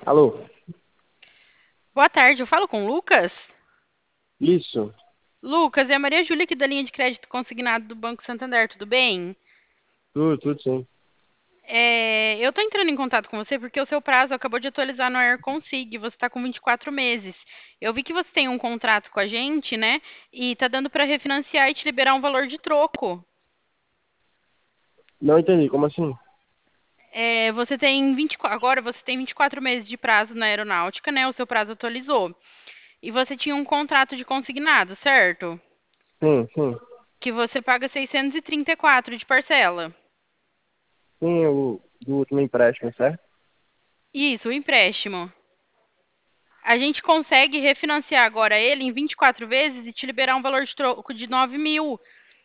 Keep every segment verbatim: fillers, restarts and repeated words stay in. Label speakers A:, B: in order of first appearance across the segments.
A: Alô?
B: Boa tarde, eu falo com o Lucas?
A: Isso.
B: Lucas, é a Maria Júlia aqui da linha de crédito consignado do Banco Santander, tudo bem?
A: Tudo, tudo sim.
B: É, eu tô entrando em contato com você porque o seu prazo acabou de atualizar no AirConsig, você está com vinte e quatro meses. Eu vi que você tem um contrato com a gente, né? E tá dando para refinanciar e te liberar um valor de troco.
A: Não entendi, como assim?
B: É, você tem vinte, e quatro agora você tem vinte e quatro meses de prazo na aeronáutica, né? O seu prazo atualizou. E você tinha um contrato de consignado, certo?
A: Sim, sim.
B: Que você paga seiscentos e trinta e quatro de parcela.
A: Sim, o do último empréstimo, certo?
B: Isso, o empréstimo. A gente consegue refinanciar agora ele em vinte e quatro vezes e te liberar um valor de troco de nove mil.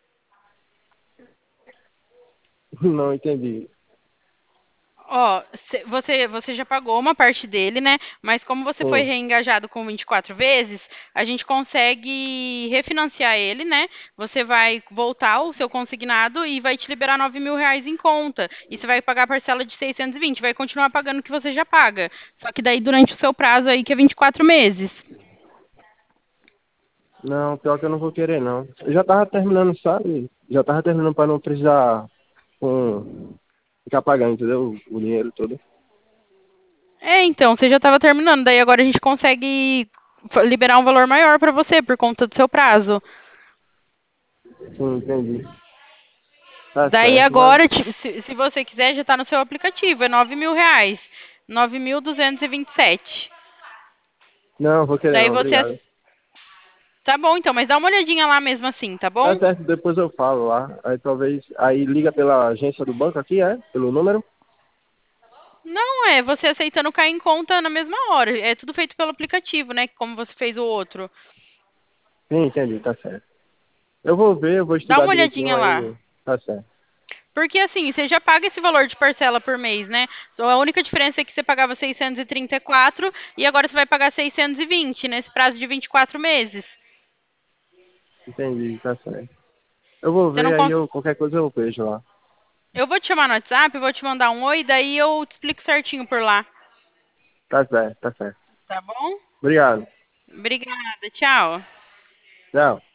A: Não entendi.
B: Ó, cê- você, você já pagou uma parte dele, né? Mas como você foi
A: Sim,
B: reengajado com vinte e quatro vezes, a gente consegue refinanciar ele, né? Você vai voltar o seu consignado e vai te liberar nove mil reais em conta. E você vai pagar a parcela de seiscentos e vinte, vai continuar pagando o que você já paga. Só que daí durante o seu prazo aí, que é vinte e quatro meses.
A: não, pior que eu não vou querer, não. Eu já tava terminando, sabe? Já tava terminando pra não precisar com... ficar pagando, entendeu? O dinheiro todo.
B: É, então, você já estava terminando, daí agora a gente consegue fa- liberar um valor maior para você por conta do seu prazo.
A: Sim, entendi. Tá
B: Daí
A: certo, mas...
B: agora, ti- se, se você quiser, já está no seu aplicativo, é nove mil reais, nove mil duzentos e vinte e sete.
A: Não, vou querer
B: Daí
A: não,
B: você,
A: obrigado.
B: ass- tá bom então, mas dá uma olhadinha lá mesmo assim, tá
A: Tá
B: bom?
A: certo, depois eu falo lá. Aí talvez... Aí liga pela agência do banco aqui, é? Pelo número?
B: Não é, você aceitando cair em conta na mesma hora, é tudo feito pelo aplicativo, né, como você fez o outro.
A: Sim, entendi, tá certo. Eu vou ver, eu vou
B: Dá
A: estudar
B: uma
A: direitinho
B: olhadinha lá.
A: aí. Tá certo.
B: Porque assim, você já paga esse valor de parcela por mês, né? Só a única diferença é que você pagava seiscentos e trinta e quatro e agora você vai pagar seiscentos e vinte nesse prazo de vinte e quatro meses.
A: Entendi, tá certo. Eu vou
B: Você não
A: ver, aí
B: cons...
A: eu, qualquer coisa eu vejo lá.
B: Eu vou te chamar no WhatsApp, vou te mandar um oi, daí eu te explico certinho por lá.
A: Tá certo, tá certo.
B: Tá bom?
A: Obrigado.
B: Obrigada, tchau.
A: Tchau.